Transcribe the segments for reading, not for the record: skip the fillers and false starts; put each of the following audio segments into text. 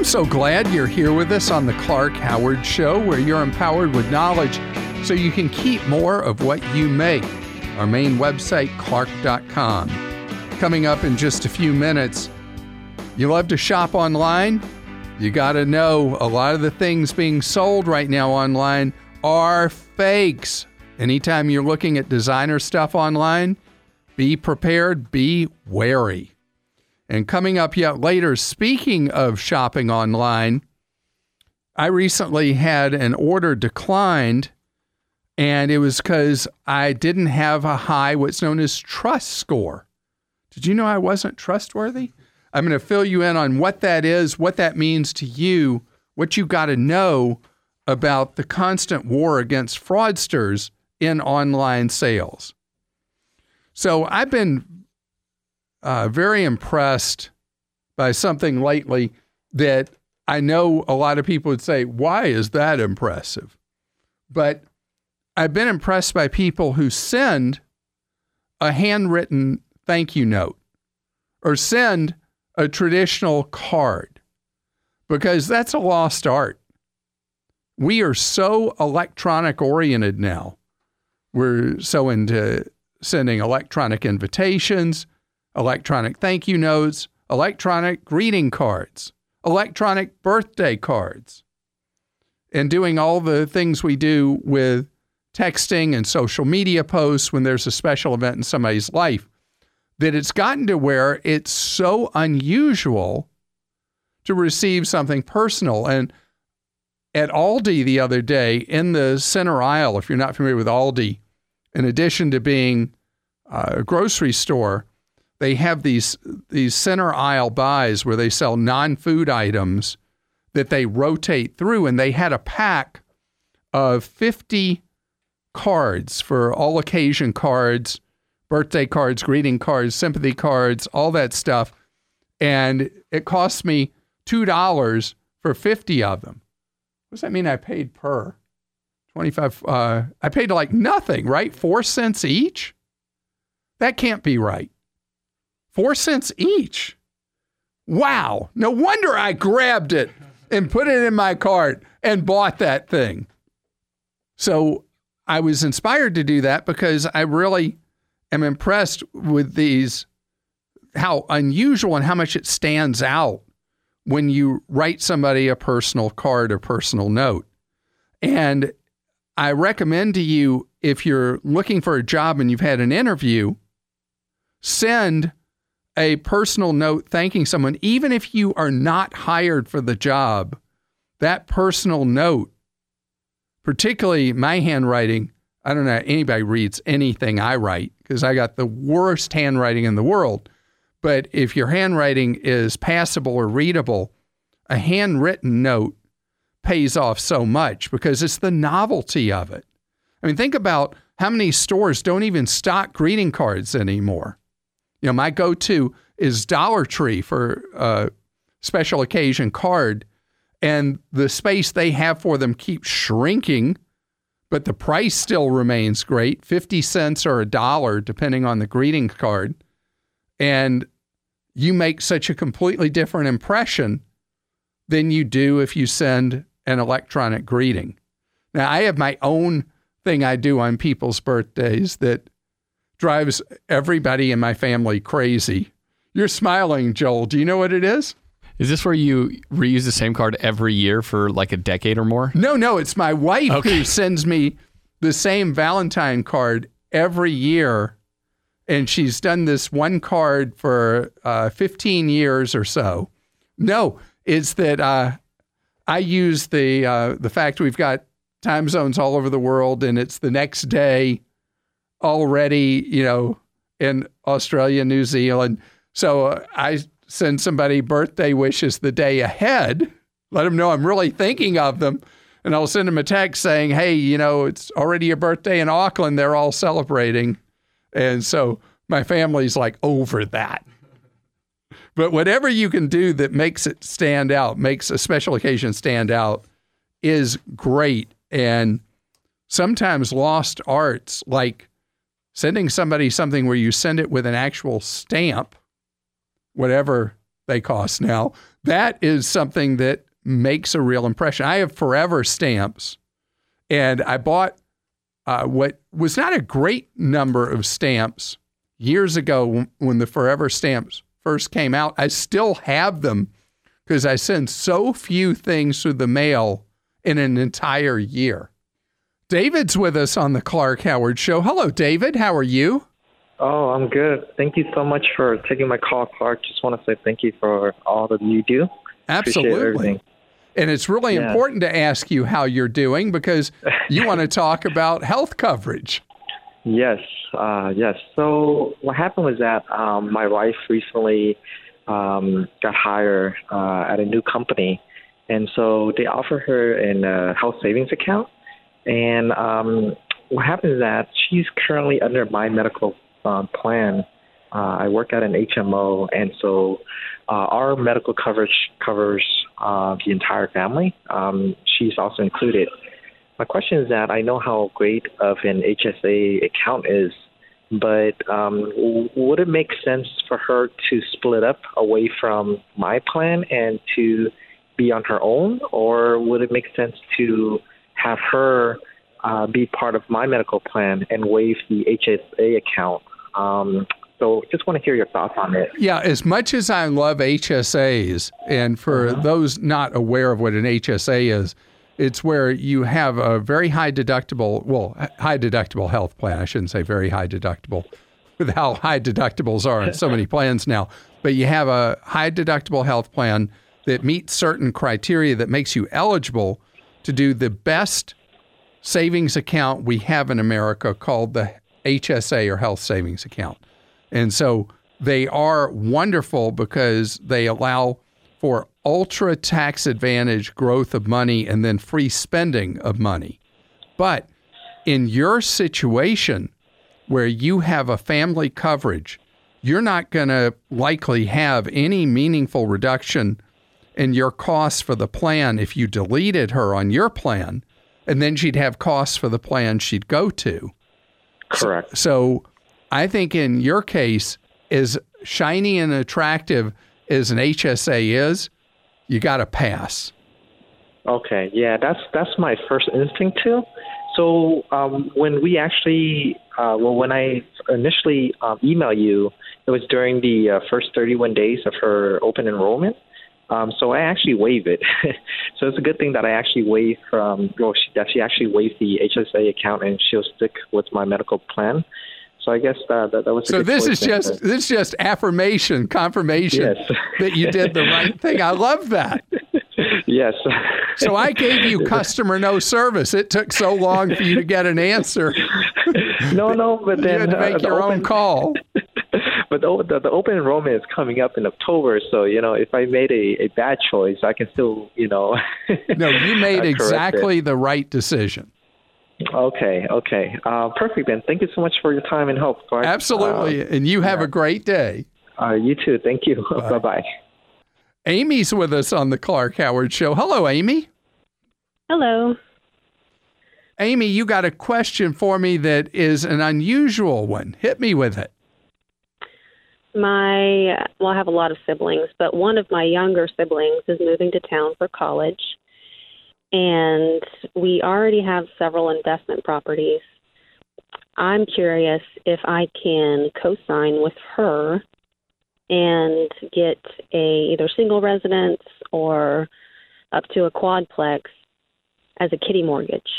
So glad you're here with us on the Clark Howard Show, where you're empowered with knowledge so you can keep more of what you make. Our main website, clark.com. Coming up in just a few minutes, you love to shop online? You got to know a lot of the things being sold right now online are fakes. Anytime you're looking at designer stuff online, be prepared, be wary. And coming up yet later, speaking of shopping online, I recently had an order declined, and it was because I didn't have a high, what's known as trust score. Did you know I wasn't trustworthy? I'm going to fill you in on what that is, what that means to you, what you got to know about the constant war against fraudsters in online sales. So I've been very impressed by something lately that I know a lot of people would say, why is that impressive? But I've been impressed by people who send a handwritten thank you note or send a traditional card, because that's a lost art. We are so electronic oriented now. We're so into sending electronic invitations, electronic thank you notes, electronic greeting cards, electronic birthday cards, and doing all the things we do with texting and social media posts when there's a special event in somebody's life, that it's gotten to where it's so unusual to receive something personal. And at Aldi the other day, in the center aisle, if you're not familiar with Aldi, in addition to being a grocery store, they have these center aisle buys where they sell non-food items that they rotate through. And they had a pack of 50 cards for all occasion cards, birthday cards, greeting cards, sympathy cards, all that stuff. And it cost me $2 for 50 of them. What does that mean I paid per? 25. I paid like nothing, right? 4 cents each? That can't be right. 4 cents each. Wow. No wonder I grabbed it and put it in my cart and bought that thing. So I was inspired to do that because I really am impressed with these, how unusual and how much it stands out when you write somebody a personal card or personal note. And I recommend to you, if you're looking for a job and you've had an interview, send a personal note thanking someone. Even if you are not hired for the job, that personal note, particularly my handwriting, I don't know anybody reads anything I write because I got the worst handwriting in the world. But if your handwriting is passable or readable, a handwritten note pays off so much because it's the novelty of it. I mean, think about how many stores don't even stock greeting cards anymore. You know, my go-to is Dollar Tree for a special occasion card, and the space they have for them keeps shrinking, but the price still remains great, 50 cents or $1, depending on the greeting card. And you make such a completely different impression than you do if you send an electronic greeting. Now, I have my own thing I do on people's birthdays that drives everybody in my family crazy. You're smiling, Joel. Do you know what it is? Is this where you reuse the same card every year for like a decade or more? No, it's my wife who sends me the same Valentine card every year. And she's done this one card for 15 years or so. No, it's that I use the fact we've got time zones all over the world, and it's the next day already, you know, in Australia, New Zealand. So I send somebody birthday wishes the day ahead, let them know I'm really thinking of them. And I'll send them a text saying, hey, you know, it's already your birthday in Auckland. They're all celebrating. And so my family's like over that. But whatever you can do that makes it stand out, makes a special occasion stand out, is great. And sometimes lost arts, like sending somebody something where you send it with an actual stamp, whatever they cost now. That is something that makes a real impression. I have Forever stamps, and I bought what was not a great number of stamps years ago when the Forever stamps first came out. I still have them because I send so few things through the mail in an entire year. David's with us on the Clark Howard Show. Hello, David. How are you? Oh, I'm good. Thank you so much for taking my call, Clark. Just want to say thank you for all that you do. Absolutely. And it's really important to ask you how you're doing because you want to talk about health coverage. Yes. So what happened was that my wife recently got hired at a new company. And so they offer her a health savings account. And what happened is that she's currently under my medical plan. I work at an HMO, and so our medical coverage covers the entire family. She's also included. My question is that I know how great of an HSA account is, but would it make sense for her to split up away from my plan and to be on her own, or would it make sense to have her be part of my medical plan and waive the HSA account? So just want to hear your thoughts on it. Yeah, as much as I love HSAs, and for those not aware of what an HSA is, it's where you have a very high deductible health plan. I shouldn't say very high deductible with how high deductibles are in so many plans now. But you have a high deductible health plan that meets certain criteria that makes you eligible to do the best savings account we have in America called the HSA or health savings account. And so they are wonderful because they allow for ultra tax advantage growth of money and then free spending of money. But in your situation where you have a family coverage, you're not going to likely have any meaningful reduction in your costs for the plan if you deleted her on your plan, and then she'd have costs for the plan she'd go to. Correct. So I think in your case, as shiny and attractive as an HSA is, you got to pass. Okay, yeah, that's my first instinct too. So when we actually, when I initially emailed you, it was during the first 31 days of her open enrollment. So I actually waived it. So it's a good thing that I actually waived she actually waived the HSA account and she'll stick with my medical plan. So I guess that was. So this is just confirmation that you did the right thing. I love that. Yes. So I gave you customer no service. It took so long for you to get an answer. No, but then you had to make your own call. But the open enrollment is coming up in October, so if I made a bad choice, I can still No, you made exactly the right decision. Okay. Perfect then. Thank you so much for your time and help, Clark. Absolutely, and you have a great day. You too. Thank you. Bye-bye. Amy's with us on the Clark Howard Show. Hello, Amy. Hello. Amy, you got a question for me that is an unusual one. Hit me with it. I have a lot of siblings, but one of my younger siblings is moving to town for college, and we already have several investment properties. I'm curious if I can co-sign with her and get either single residence or up to a quadplex as a kiddie mortgage.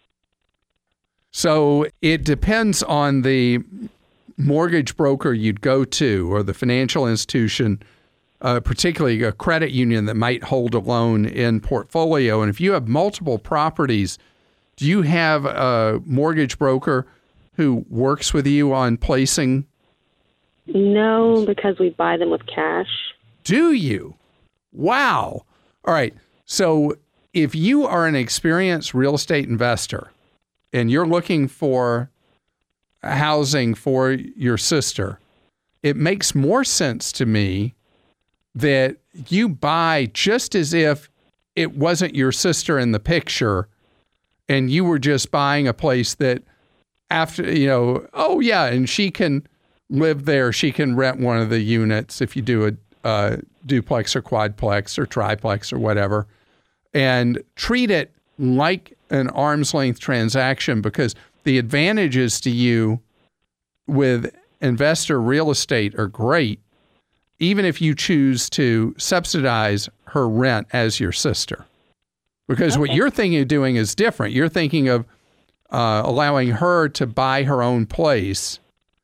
So it depends on the mortgage broker you'd go to or the financial institution, particularly a credit union that might hold a loan in portfolio. And if you have multiple properties, do you have a mortgage broker who works with you on placing? No, because we buy them with cash. Do you? Wow. All right. So if you are an experienced real estate investor and you're looking for housing for your sister, it makes more sense to me that you buy just as if it wasn't your sister in the picture and you were just buying a place that after, and she can live there. She can rent one of the units if you do duplex or quadplex or triplex or whatever, and treat it like an arm's length transaction, because the advantages to you with investor real estate are great, even if you choose to subsidize her rent as your sister. Because what you're thinking of doing is different. You're thinking of allowing her to buy her own place,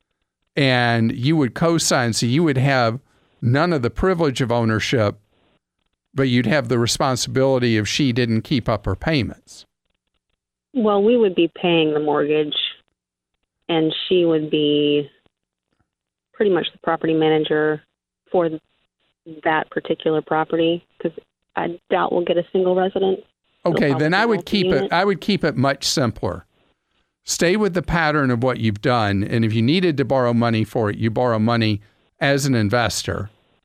and you would co-sign, so you would have none of the privilege of ownership, but you'd have the responsibility if she didn't keep up her payments. Well, we would be paying the mortgage, and she would be pretty much the property manager for that particular property, because I doubt we'll get a single resident. Okay, then I would keep it. I would keep it much simpler. Stay with the pattern of what you've done, and if you needed to borrow money for it, you borrow money as an investor,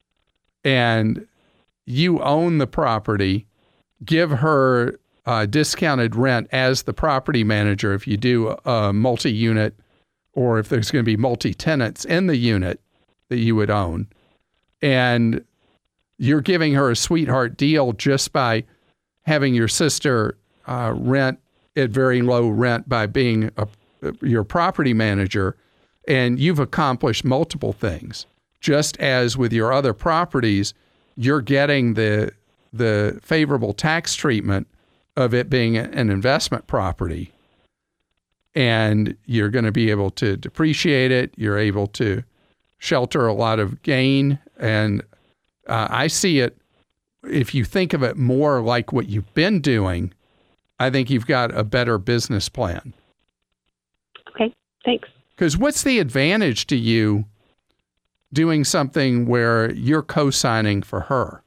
and you own the property. Give her discounted rent as the property manager if you do a multi-unit, or if there's going to be multi-tenants in the unit that you would own. And you're giving her a sweetheart deal just by having your sister rent at very low rent by being your property manager. And you've accomplished multiple things. Just as with your other properties, you're getting the favorable tax treatment of it being an investment property. And you're going to be able to depreciate it. You're able to shelter a lot of gain. And I see it, if you think of it more like what you've been doing, I think you've got a better business plan. Okay, thanks. Because what's the advantage to you doing something where you're co-signing for her?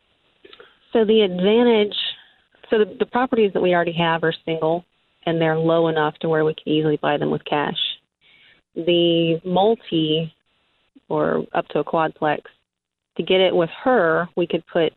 So the advantage, the properties that we already have are single, and they're low enough to where we can easily buy them with cash. The multi, or up to a quadplex, to get it with her, we could put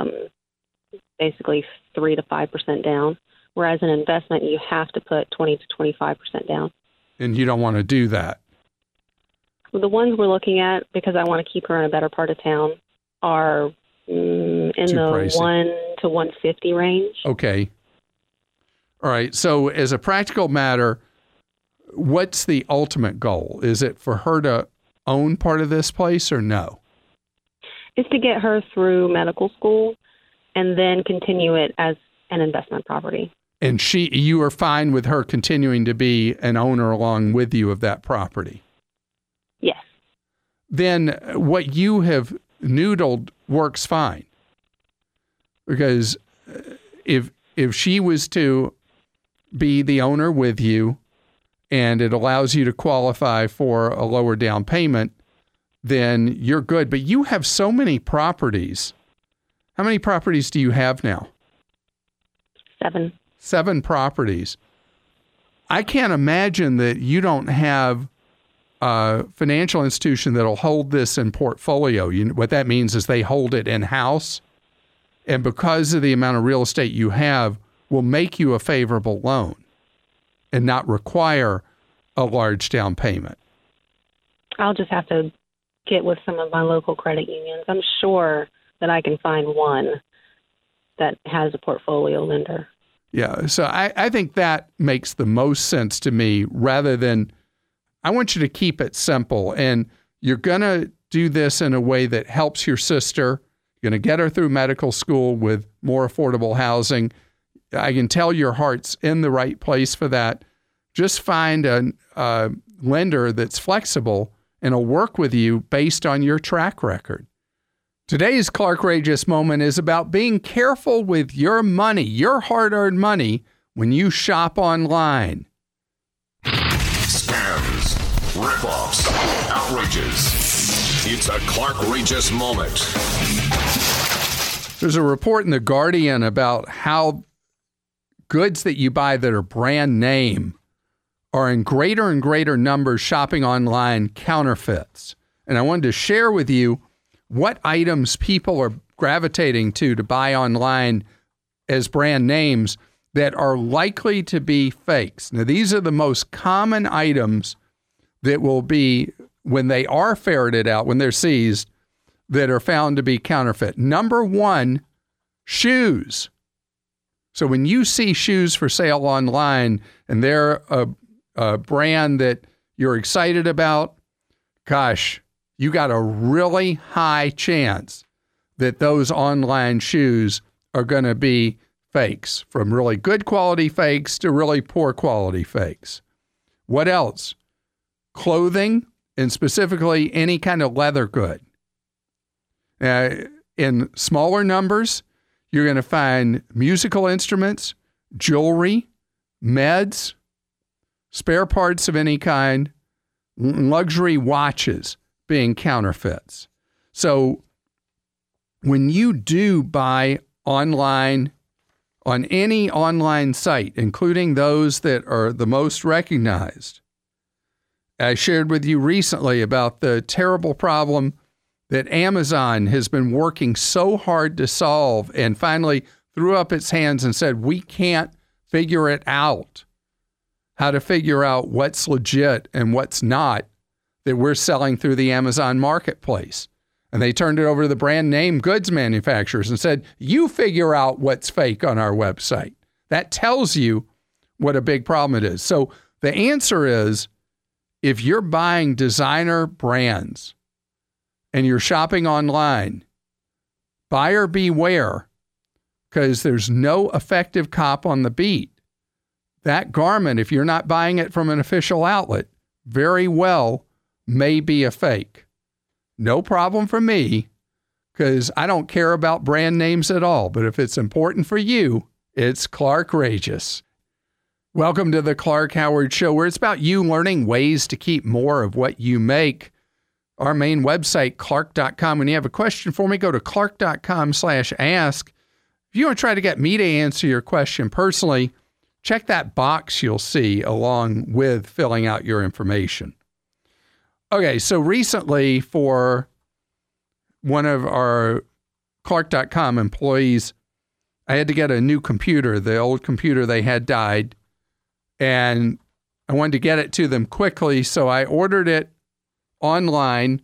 basically 3 to 5% down, whereas an investment, you have to put 20 to 25% down. And you don't want to do that? The ones we're looking at, because I want to keep her in a better part of town, are in the pricey. 1 to 150 range. Okay. All right. So as a practical matter, what's the ultimate goal? Is it for her to own part of this place or no? It's to get her through medical school and then continue it as an investment property. And you are fine with her continuing to be an owner along with you of that property? Yes. Then what you have noodled works fine. Because if she was to be the owner with you and it allows you to qualify for a lower down payment, then you're good. But you have so many properties. How many properties do you have now? 7. 7 properties. I can't imagine that you don't have a financial institution that'll hold this in portfolio. What that means is they hold it in-house, and because of the amount of real estate you have, will make you a favorable loan and not require a large down payment. I'll just have to get with some of my local credit unions. I'm sure that I can find one that has a portfolio lender. Yeah, so I think that makes the most sense to me, rather than, I want you to keep it simple, and you're going to do this in a way that helps your sister. You're going to get her through medical school with more affordable housing. I can tell your heart's in the right place for that. Just find a lender that's flexible and will work with you based on your track record. Today's Clarkrageous Moment is about being careful with your money, your hard-earned money, when you shop online. Scams, rip-offs, outrages. It's a Clarkrageous Moment. There's a report in The Guardian about how goods that you buy that are brand name are in greater and greater numbers shopping online counterfeits. And I wanted to share with you what items people are gravitating to buy online as brand names that are likely to be fakes. Now, these are the most common items that will be, when they are ferreted out, when they're seized, that are found to be counterfeit. Number one, shoes. So when you see shoes for sale online and they're a brand that you're excited about, gosh, you got a really high chance that those online shoes are going to be fakes, from really good quality fakes to really poor quality fakes. What else? Clothing, and specifically any kind of leather good. In smaller numbers, you're going to find musical instruments, jewelry, meds, spare parts of any kind, luxury watches being counterfeits. So when you do buy online, on any online site, including those that are the most recognized, I shared with you recently about the terrible problem that Amazon has been working so hard to solve and finally threw up its hands and said, we can't figure it out, how to figure out what's legit and what's not that we're selling through the Amazon marketplace. And they turned it over to the brand name goods manufacturers and said, you figure out what's fake on our website. That tells you what a big problem it is. So the answer is, if you're buying designer brands and you're shopping online, buyer beware, because there's no effective cop on the beat. That garment, if you're not buying it from an official outlet, very well may be a fake. No problem for me, because I don't care about brand names at all. But if it's important for you, it's Clarkrageous. Welcome to the Clark Howard Show, where it's about you learning ways to keep more of what you make. Our main website, clark.com. When you have a question for me, go to clark.com/ask. If you want to try to get me to answer your question personally, check that box you'll see along with filling out your information. Okay, so recently for one of our Clark.com employees, I had to get a new computer. The old computer they had died, and I wanted to get it to them quickly, so I ordered it online,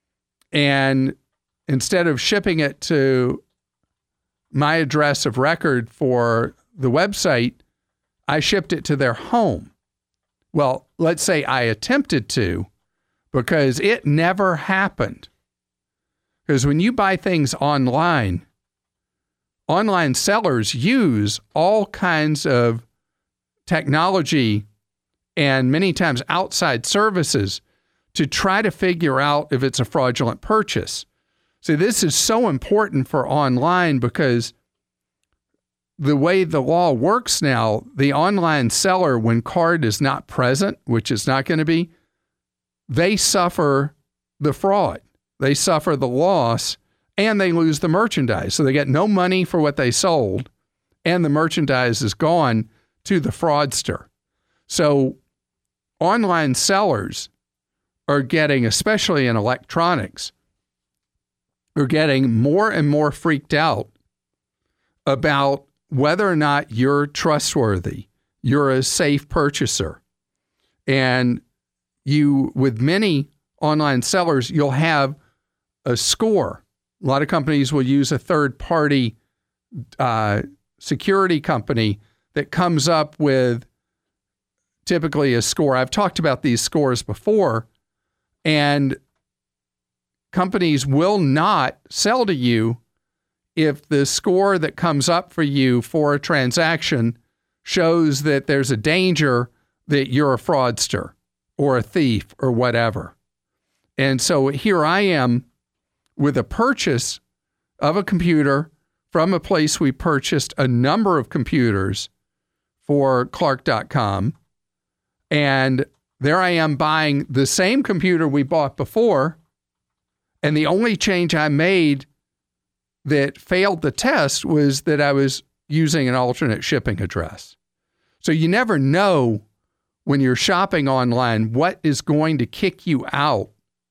and instead of shipping it to my address of record for the website, I shipped it to their home. Well, let's say I attempted to, because it never happened. Because when you buy things online, online sellers use all kinds of technology and many times outside services to try to figure out if it's a fraudulent purchase. So this is so important for online, because the way the law works now, the online seller, when card is not present, which it's not going to be, they suffer the fraud. They suffer the loss, and they lose the merchandise. So they get no money for what they sold, and the merchandise is gone to the fraudster. So online sellers are getting, especially in electronics, are getting more and more freaked out about whether or not you're trustworthy, you're a safe purchaser. And you, with many online sellers, you'll have a score. A lot of companies will use a third-party security company that comes up with typically a score. I've talked about these scores before, and companies will not sell to you if the score that comes up for you for a transaction shows that there's a danger that you're a fraudster or a thief or whatever. And so here I am with a purchase of a computer from a place we purchased a number of computers for Clark.com. And there I am buying the same computer we bought before. And the only change I made that failed the test was that I was using an alternate shipping address. So you never know when you're shopping online what is going to kick you out.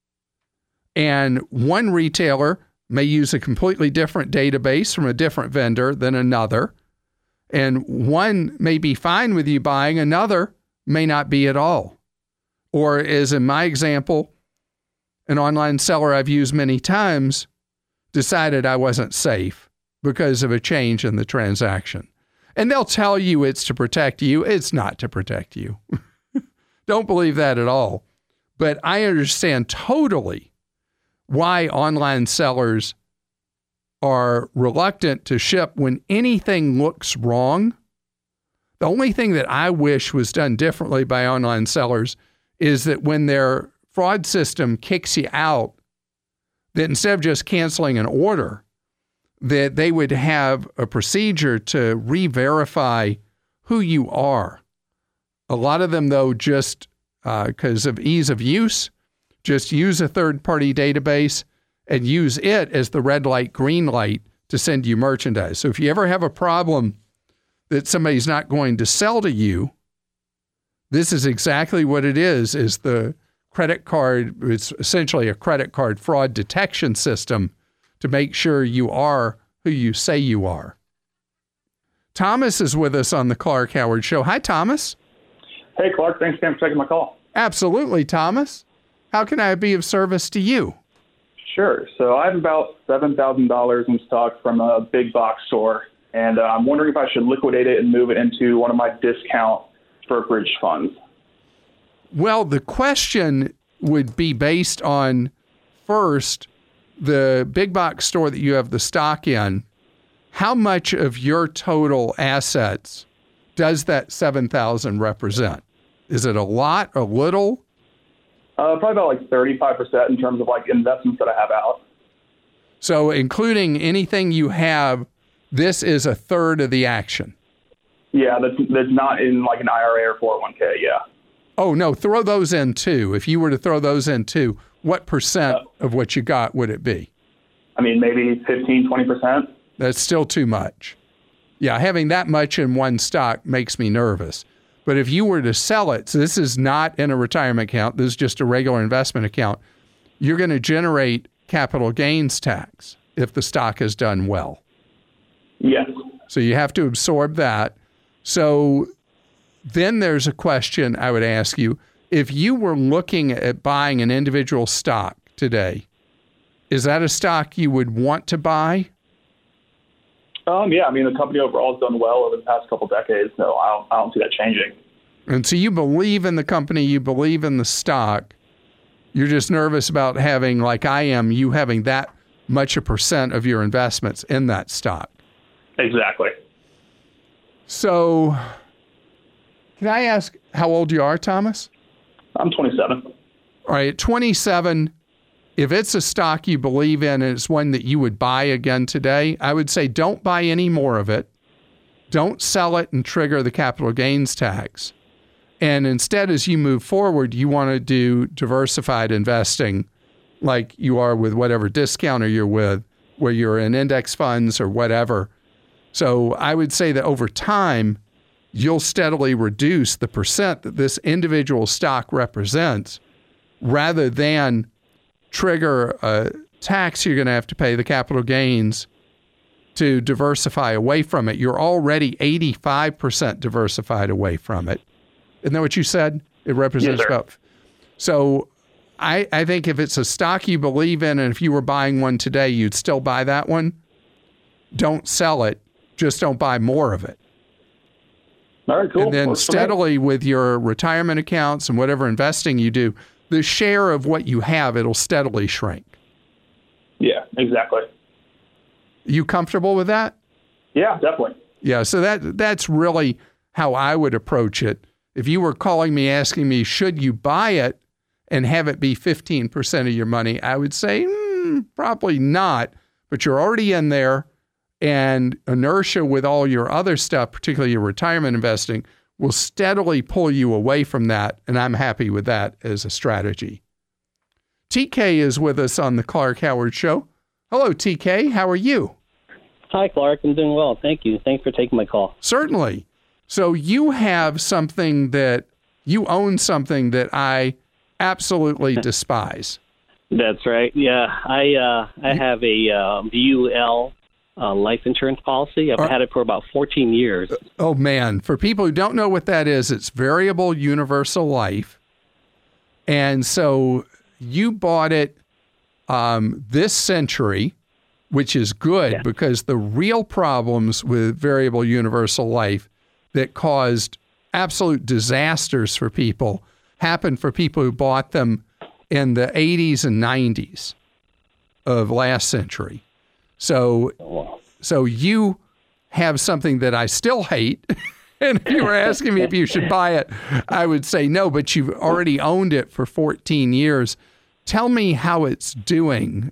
And one retailer may use a completely different database from a different vendor than another. And one may be fine with you buying, another may not be at all. Or as in my example, an online seller I've used many times decided I wasn't safe because of a change in the transaction. And they'll tell you it's to protect you. It's not to protect you. Don't believe that at all. But I understand totally why online sellers are reluctant to ship when anything looks wrong. The only thing that I wish was done differently by online sellers is that when their fraud system kicks you out, that instead of just canceling an order, that they would have a procedure to re-verify who you are. A lot of them, though, just because of ease of use, just use a third-party database and use it as the red light, green light to send you merchandise. So if you ever have a problem that somebody's not going to sell to you, this is exactly what it is the credit card. It's essentially a credit card fraud detection system to make sure you are who you say you are. Thomas is with us on the Clark Howard Show. Hi, Thomas. Hey, Clark. Thanks again for taking my call. Absolutely, Thomas. How can I be of service to you? Sure. So I have about $7,000 in stock from a big box store, and I'm wondering if I should liquidate it and move it into one of my discount brokerage funds. Well, the question would be based on, first, the big box store that you have the stock in. How much of your total assets does that $7,000 represent? Is it a lot, a little? Probably about like 35% in terms of like investments that I have out. So including anything you have, this is a third of the action. Yeah, that's not in like an IRA or 401k, yeah. Oh, no, throw those in too. If you were to throw those in too, what percent of what you got would it be? I mean, maybe 15, 20%. That's still too much. Yeah, having that much in one stock makes me nervous. But if you were to sell it, so this is not in a retirement account, this is just a regular investment account, you're going to generate capital gains tax if the stock has done well. Yes. So you have to absorb that. So then there's a question I would ask you. If you were looking at buying an individual stock today, is that a stock you would want to buy? Yeah, I mean, the company overall has done well over the past couple decades, so I don't see that changing. And so you believe in the company, you believe in the stock. You're just nervous about having, like I am, you having that much a percent of your investments in that stock. Exactly. So can I ask how old you are, Thomas? I'm 27. All right, 27. If it's a stock you believe in and it's one that you would buy again today, I would say don't buy any more of it. Don't sell it and trigger the capital gains tax. And instead, as you move forward, you want to do diversified investing like you are with whatever discounter you're with, where you're in index funds or whatever. So I would say that over time, you'll steadily reduce the percent that this individual stock represents rather than trigger a tax you're going to have to pay, the capital gains, to diversify away from it. You're already 85% diversified away from it. Isn't that what you said? It represents about. So I think if it's a stock you believe in, and if you were buying one today, you'd still buy that one. Don't sell it. Just don't buy more of it. All right, cool. And then Works steadily with your retirement accounts and whatever investing you do, the share of what you have, it'll steadily shrink. Yeah, exactly. You comfortable with that? Yeah, definitely. Yeah, so that's really how I would approach it. If you were calling me asking me, should you buy it and have it be 15% of your money, I would say probably not, but you're already in there, and inertia with all your other stuff, particularly your retirement investing, will steadily pull you away from that, and I'm happy with that as a strategy. TK is with us on the Clark Howard Show. Hello, TK. How are you? Hi, Clark. I'm doing well. Thank you. Thanks for taking my call. Certainly. So you have something that you own something that I absolutely despise. That's right. Yeah, I have a VUL life insurance policy. I've had it for about 14 years. Oh, man. For people who don't know what that is, it's variable universal life. And so you bought it this century which is good because the real problems with variable universal life that caused absolute disasters for people happened for people who bought them in the 80s and 90s of last century. So you have something that I still hate. And if you were asking me if you should buy it, I would say no, but you've already owned it for 14 years. Tell me how it's doing.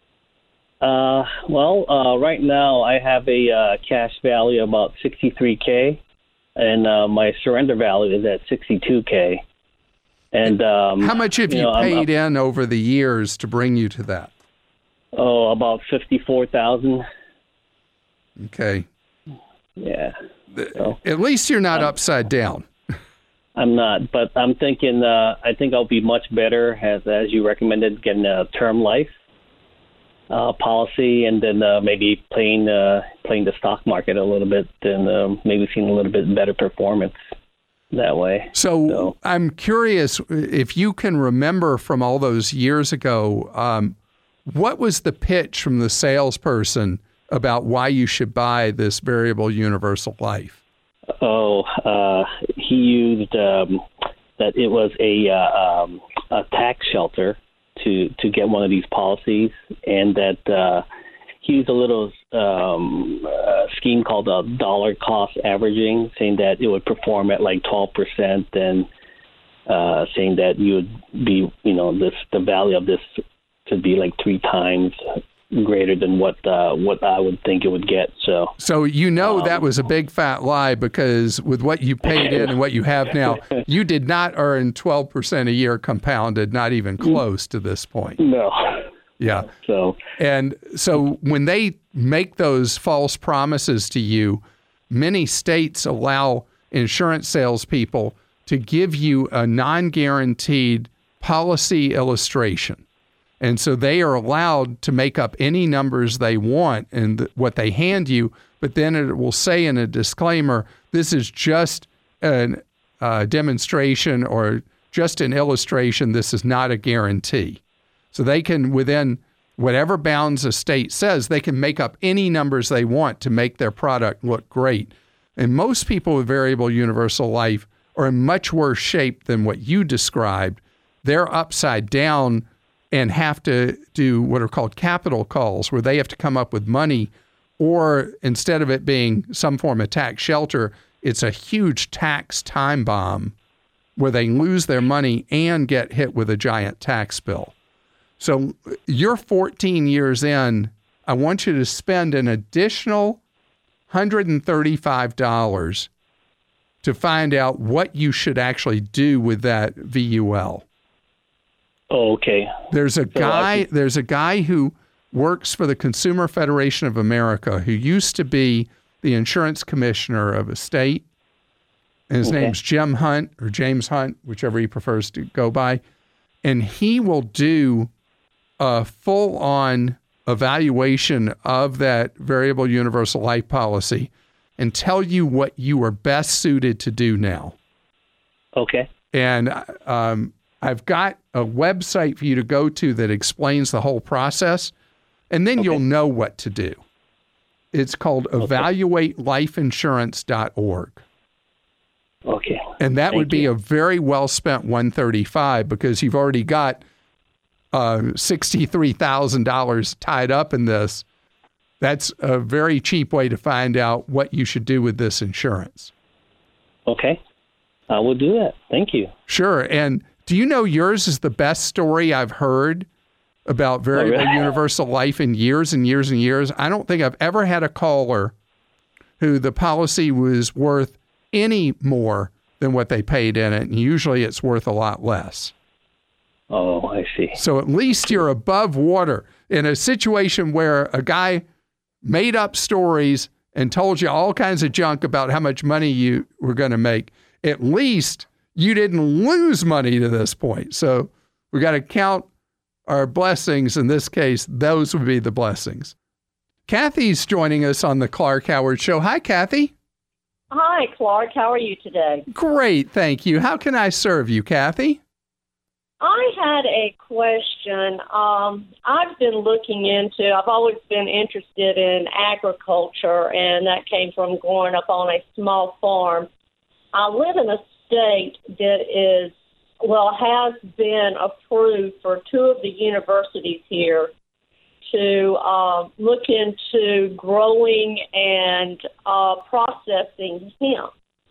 Right now I have a cash value of about $63K, and my surrender value is at $62K. And how much have you paid in over the years to bring you to that? Oh, about $54,000. Okay. Yeah. So, at least you're not upside down. I'm not, but I'm thinking. I think I'll be much better as you recommended, getting a term life policy, and then maybe playing the stock market a little bit, and maybe seeing a little bit better performance that way. So I'm curious if you can remember from all those years ago, what was the pitch from the salesperson about why you should buy this variable universal life? He used that it was a tax shelter to get one of these policies, and that he used a little scheme called dollar cost averaging, saying that it would perform at like 12%, and saying that you would be, the value of this could be like 3 times greater than what I would think it would get. So that was a big fat lie, because with what you paid in and what you have now, you did not earn 12% a year compounded, not even close to this point. No. Yeah. So when they make those false promises to you, many states allow insurance salespeople to give you a non-guaranteed policy illustration. And so they are allowed to make up any numbers they want in what they hand you, but then it will say in a disclaimer, this is just a demonstration or just an illustration. This is not a guarantee. So they can, within whatever bounds a state says, they can make up any numbers they want to make their product look great. And most people with variable universal life are in much worse shape than what you described. They're upside down and have to do what are called capital calls, where they have to come up with money, or instead of it being some form of tax shelter, it's a huge tax time bomb where they lose their money and get hit with a giant tax bill. So you're 14 years in. I want you to spend an additional $135 to find out what you should actually do with that VUL. Oh, okay. There's a guy who works for the Consumer Federation of America who used to be the insurance commissioner of a state. And his name's Jim Hunt, or James Hunt, whichever he prefers to go by. And he will do a full-on evaluation of that variable universal life policy and tell you what you are best suited to do now. Okay. And I've got a website for you to go to that explains the whole process, and then you'll know what to do. It's called evaluatelifeinsurance.org. Okay. And that would be a very well spent $135, because you've already got $63,000 tied up in this. That's a very cheap way to find out what you should do with this insurance. Okay. I will do that. Thank you. Sure. And do you know yours is the best story I've heard about variable universal life in years and years and years? I don't think I've ever had a caller who the policy was worth any more than what they paid in it, and usually it's worth a lot less. Oh, I see. So at least you're above water in a situation where a guy made up stories and told you all kinds of junk about how much money you were going to make. At least you didn't lose money to this point. So we got to count our blessings. In this case, those would be the blessings. Kathy's joining us on the Clark Howard Show. Hi, Kathy. Hi, Clark. How are you today? Great, thank you. How can I serve you, Kathy? I had a question. I've always been interested in agriculture, and that came from growing up on a small farm. I live in a state that has been approved for two of the universities here to look into growing and processing hemp.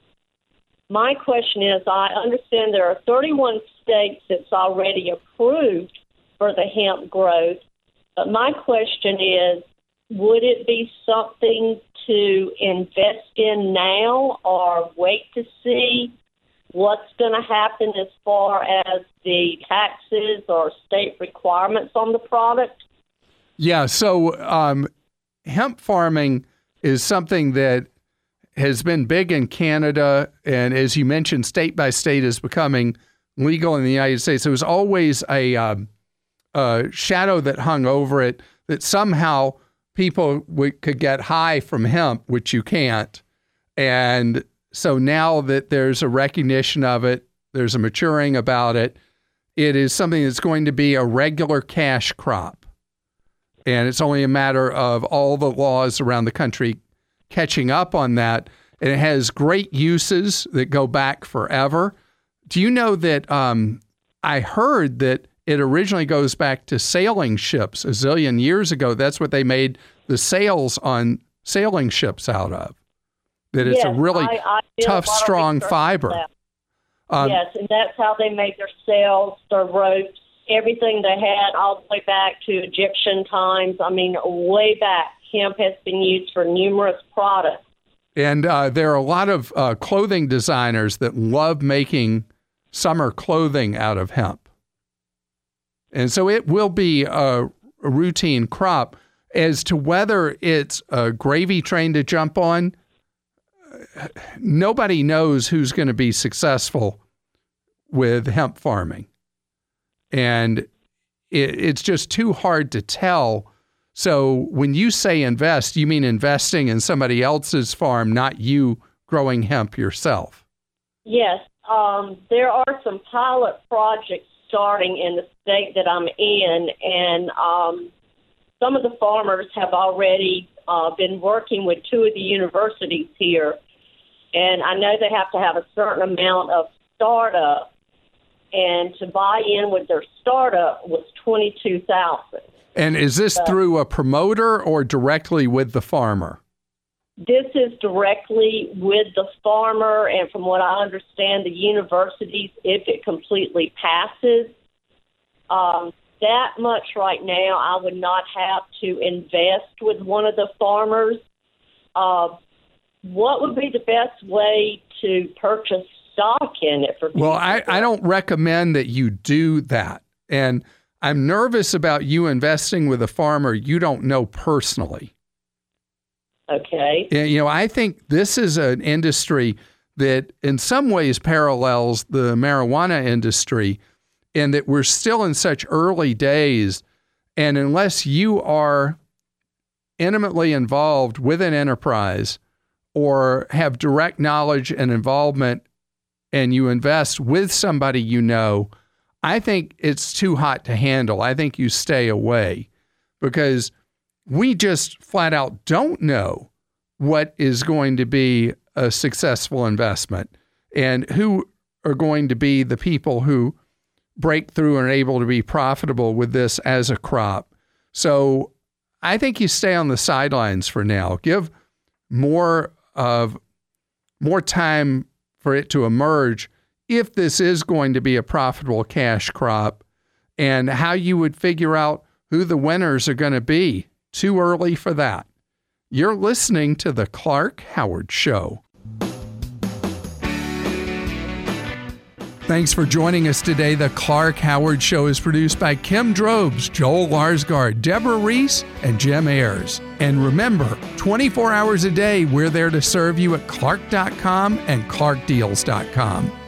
My question is, I understand there are 31 states that's already approved for the hemp growth, but my question is, would it be something to invest in now or wait to see what's going to happen as far as the taxes or state requirements on the product? Yeah, so hemp farming is something that has been big in Canada, and as you mentioned, state by state is becoming legal in the United States. There was always a shadow that hung over it that somehow people could get high from hemp, which you can't. And so now that there's a recognition of it, there's a maturing about it, it is something that's going to be a regular cash crop. And it's only a matter of all the laws around the country catching up on that. And it has great uses that go back forever. Do you know that I heard that it originally goes back to sailing ships a zillion years ago? That's what they made the sails on sailing ships out of. That it's a really tough, strong fiber. Yes, and that's how they made their sails, their ropes, everything they had all the way back to Egyptian times. I mean, way back. Hemp has been used for numerous products. And there are a lot of clothing designers that love making summer clothing out of hemp. And so it will be a routine crop. As to whether it's a gravy train to jump on, nobody knows who's going to be successful with hemp farming. And it's just too hard to tell. So when you say invest, you mean investing in somebody else's farm, not you growing hemp yourself. Yes. There are some pilot projects starting in the state that I'm in, and some of the farmers have already been working with two of the universities here. And I know they have to have a certain amount of startup, and to buy in with their startup was $22,000. And is this through a promoter or directly with the farmer? This is directly with the farmer, and from what I understand, the universities, if it completely passes, that much right now I would not have to invest with one of the farmers. What would be the best way to purchase stock in it? Well, I don't recommend that you do that. And I'm nervous about you investing with a farmer you don't know personally. Okay. You know, I think this is an industry that in some ways parallels the marijuana industry, in that we're still in such early days. And unless you are intimately involved with an enterprise or have direct knowledge and involvement, and you invest with somebody you know, I think it's too hot to handle. I think you stay away, because we just flat out don't know what is going to be a successful investment and who are going to be the people who break through and are able to be profitable with this as a crop. So I think you stay on the sidelines for now. Give more time for it to emerge if this is going to be a profitable cash crop, and how you would figure out who the winners are going to be. Too early for that. You're listening to The Clark Howard Show. Thanks for joining us today. The Clark Howard Show is produced by Kim Drobes, Joel Larsgaard, Deborah Reese, and Jim Ayers. And remember, 24 hours a day, we're there to serve you at Clark.com and ClarkDeals.com.